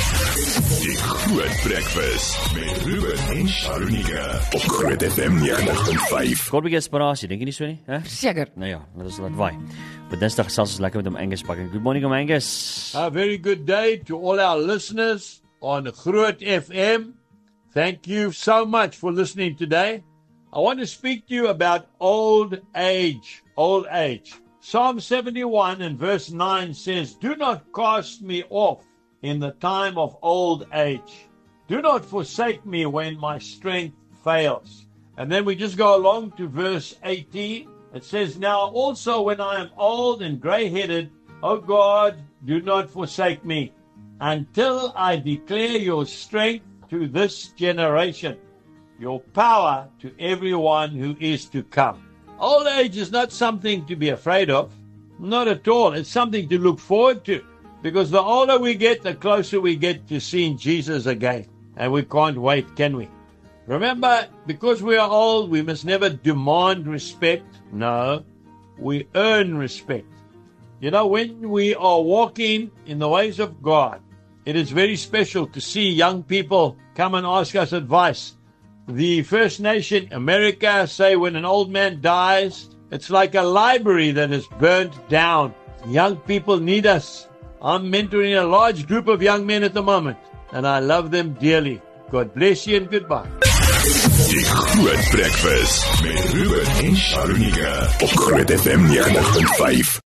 Die Groot Breakfast met Ruben en Sharonike op Groot FM 90.5. Kort bietjie inspirasie, dink jy nie so nie? Seker. Nou ja, laat ons laat waai. Op Dinsdag gesels ons lekker met Angus Bakker. Good morning, Angus. A very good day to all our listeners on Groot FM. Thank you so much for listening today. I want to speak to you about old age. Old age. Psalm 71 and verse 9 says, "Do not cast me off in the time of old age. Do not forsake me when my strength fails." And then we just go along to verse 18. It says, "Now also when I am old and gray-headed, O God, do not forsake me until I declare your strength to this generation, your power to everyone who is to come." Old age is not something to be afraid of. Not at all. It's something to look forward to. Because the older we get, the closer we get to seeing Jesus again. And we can't wait, can we? Remember, because we are old, we must never demand respect. No, we earn respect. You know, when we are walking in the ways of God, it is very special to see young people come and ask us advice. The First Nation, America, say when an old man dies, it's like a library that is burnt down. Young people need us. I'm mentoring a large group of young men at the moment, and I love them dearly. God bless you and goodbye. Die Groot Breakfast met Ruben en Sharonike op Groot FM 90.5.